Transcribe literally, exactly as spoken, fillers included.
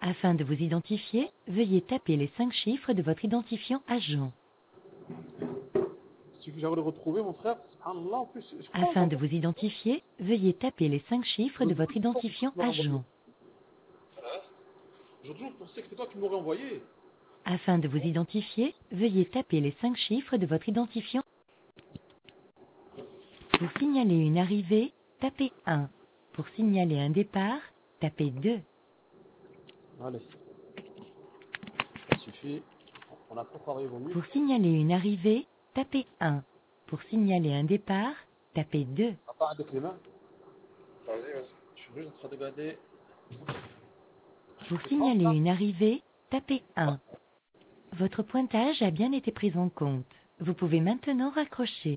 Afin de vous identifier, veuillez taper les cinq chiffres de votre identifiant agent. Si j'arrive à le retrouver, mon frère, subhanallah, en plus, je crois Afin avoir... de vous identifier, veuillez taper les cinq chiffres de votre identifiant Tu m'as envoyé. agent. Aujourd'hui, je pensais que c'était toi qui m'aurais envoyé. Afin de vous identifier, veuillez taper les cinq chiffres de votre identifiant. Pour signaler une arrivée, tapez un. Pour signaler un départ, tapez deux. Allez, ça suffit. On a trop travaillé, vaut mieux. Pour signaler une arrivée, tapez un. Pour signaler un départ, tapez deux. À part avec les mains. Vas-y, vas-y. Je suis juste en train de regarder. Pour C'est pas signaler ça. une arrivée, tapez un. Votre pointage a bien été pris en compte. Vous pouvez maintenant raccrocher.